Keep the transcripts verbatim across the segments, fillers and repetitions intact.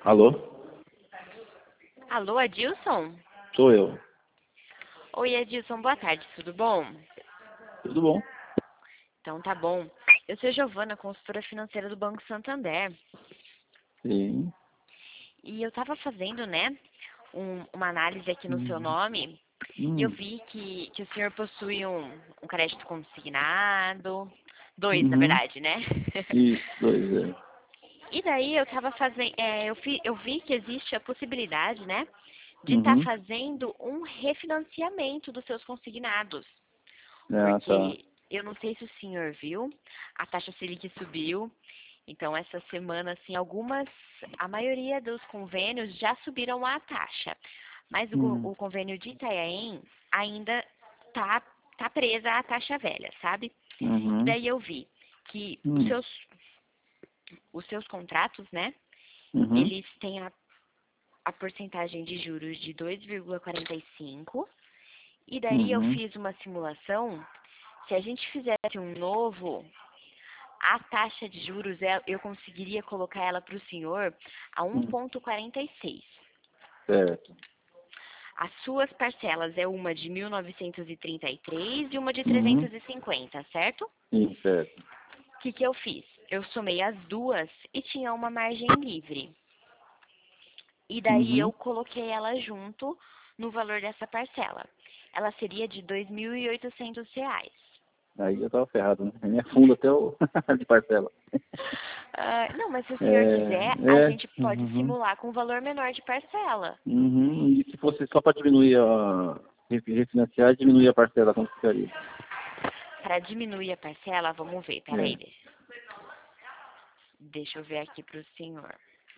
Alô? Alô, Adilson? Sou eu. Oi, Adilson, boa tarde, tudo bom? Tudo bom? Então tá bom. Eu sou Giovana, consultora financeira do Banco Santander. Sim. E eu estava fazendo, né, um- uma análise aqui no seu Hum. nome e eu Hum. vi que, que o senhor possui um, um crédito consignado, dois, na Uhum. verdade, né? Isso, dois, é. E daí eu estava fazendo, eu, fi- eu vi que existe a possibilidade, né, de estar Uhum. fazendo um refinanciamento dos seus consignados. Ah, tá. Porque eu não sei se o senhor viu, a taxa Selic subiu. Então, essa semana, assim, algumas, a maioria dos convênios já subiram a taxa. Mas o, go- Hum. o convênio de Itanhaém ainda tá, tá presa à taxa velha, sabe? E Uhum. daí eu vi que os Hum. seus, os seus contratos, né, Uhum. eles têm a, a porcentagem de juros de dois vírgula quarenta e cinco. E daí eu Uhum. fiz uma simulação. Se a gente fizesse um novo, a taxa de juros é- eu conseguiria colocar ela para o senhor a Hum. um vírgula quarenta e seis. Certo. As suas parcelas é uma de mil novecentos e trinta e três e uma de Uhum. trezentos e cinquenta, certo? Sim, certo. O que, que eu fiz? Eu somei as duas e tinha uma margem livre. E daí eu Uhum. coloquei ela junto no valor dessa parcela. Ela seria de dois mil e oitocentos reais. Aí eu tava ferrado, né? Aí me afunda até o de parcela. Ah, não, mas se o É, senhor quiser, a é. gente pode Uhum. simular com um valor menor de parcela. Uhum. E se fosse só para diminuir a refi- refinanciar, diminuir a parcela, como ficaria? Para diminuir a parcela, vamos ver, peraí, É. deixa, deixa eu ver aqui para o senhor.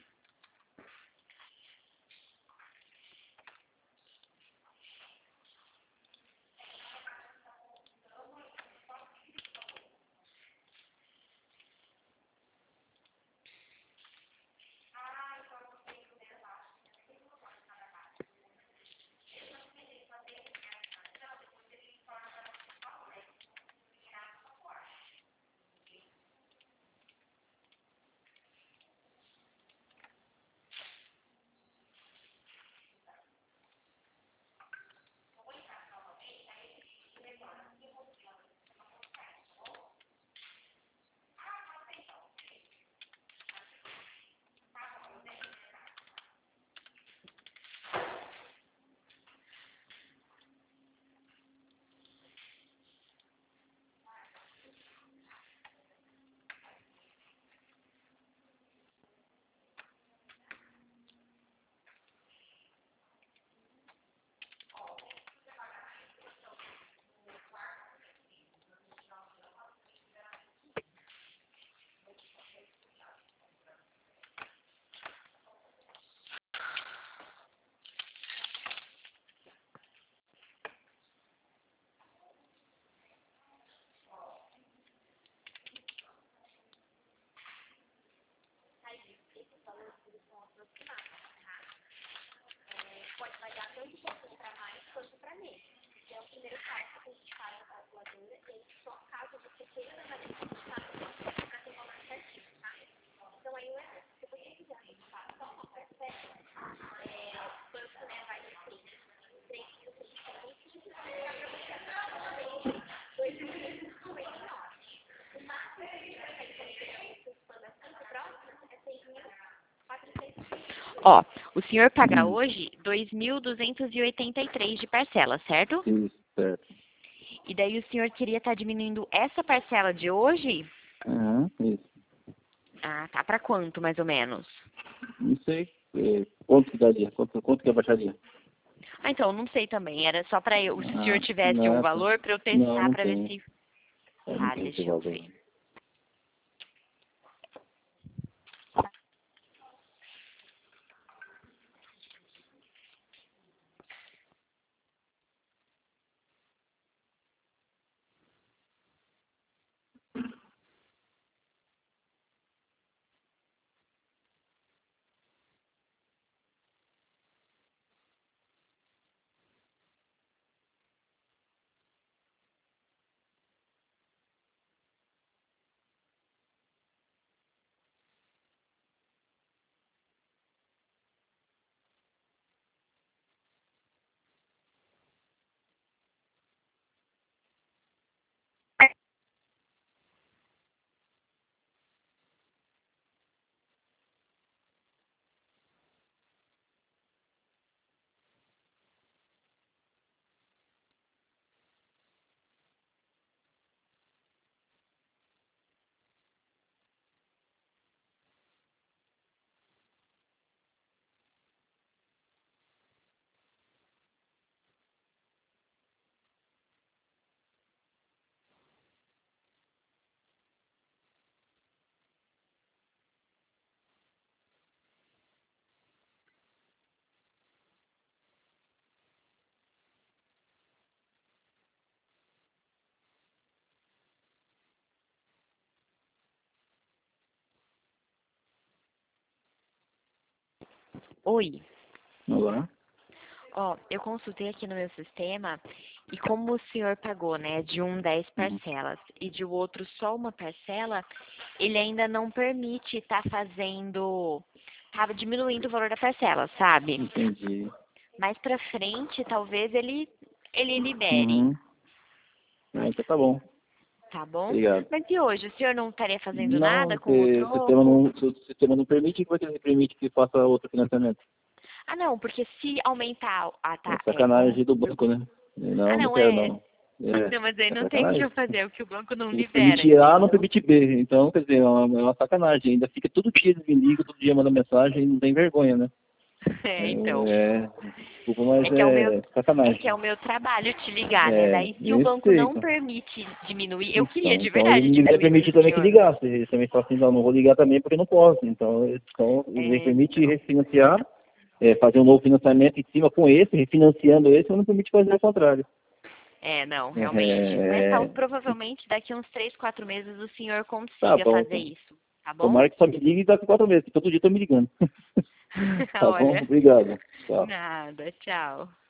Ó, o senhor paga Hum. hoje dois mil duzentos e oitenta e três de parcela, certo? Isso, certo. E daí o senhor queria estar diminuindo essa parcela de hoje? Aham, isso. Ah, tá. Para quanto, mais ou menos? Não sei é, quanto que daria, quanto, quanto que abaixaria. Ah, então, não sei também. Era só para eu, se o senhor Ah, tivesse um não, tá. valor para eu Não, testar não para ver tem. se. É, não Tá, tem esse deixa eu valor. ver. Oi. Olá. Ó, eu consultei aqui no meu sistema e como o senhor pagou, né, de um dez Uhum. parcelas e de o outro só uma parcela, ele ainda não permite estar fazendo, tava diminuindo o valor da parcela, sabe? Entendi. Mais pra frente, talvez ele ele libere, Uhum. Ah, então tá bom. tá bom? Obrigado. Mas e hoje, o senhor não estaria fazendo nada Não, com o porque o sistema troco? não, se o sistema não permite, como é que ele permite que faça outro financiamento? Ah, não, porque se aumentar a É ta, é, como sacanagem do banco, né? ah, Não, não não quero é. não. É, Não, mas aí é não tem o que sacanagem. eu fazer, o que o banco não Ele libera, permite A, não entendeu? permite B. Então, quer dizer, é uma, é uma sacanagem. Ainda fica todo dia eles me ligam, todo dia manda mensagem, não tem vergonha, né? É, então. É, desculpa, mas É que é o meu, é é que é sacanagem. o meu trabalho te ligar, né? É, Daí se o eu banco sei. não Então, permite diminuir, eu queria então, de então ele verdade me deve diminuir pro permitir também que senhor. ligasse. Ele também fala assim, não, não vou ligar também porque não posso. Então, então ele É, permite então. refinanciar, é, fazer um novo financiamento em cima com esse, refinanciando esse, mas não permite fazer o contrário. É, não, É, realmente. Mas tal, é, provavelmente daqui uns três, quatro meses o senhor tá consiga bom, fazer então. isso, tá bom? Tomara que só me ligue daqui a quatro meses, que todo dia estão me ligando. Tá bom? Olha, Obrigado. Tchau. nada, tchau.